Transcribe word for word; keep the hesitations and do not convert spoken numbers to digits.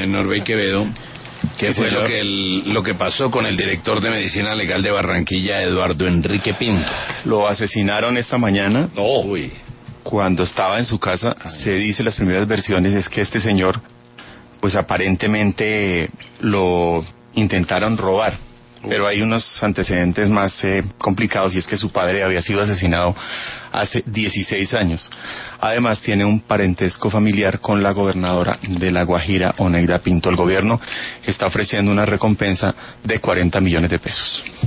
en Norbey Quevedo, que Sí, fue lo señor. que, el- lo que pasó con el director de Medicina Legal de Barranquilla, Eduardo Enrique Pinto. Lo asesinaron esta mañana. Uy. Cuando estaba en su casa, se dice, las primeras versiones es que este señor, pues aparentemente lo intentaron robar. Pero hay unos antecedentes más eh, complicados, y es que su padre había sido asesinado hace dieciséis años. Además tiene un parentesco familiar con la gobernadora de La Guajira, Oneida Pinto. El gobierno está ofreciendo una recompensa de cuarenta millones de pesos.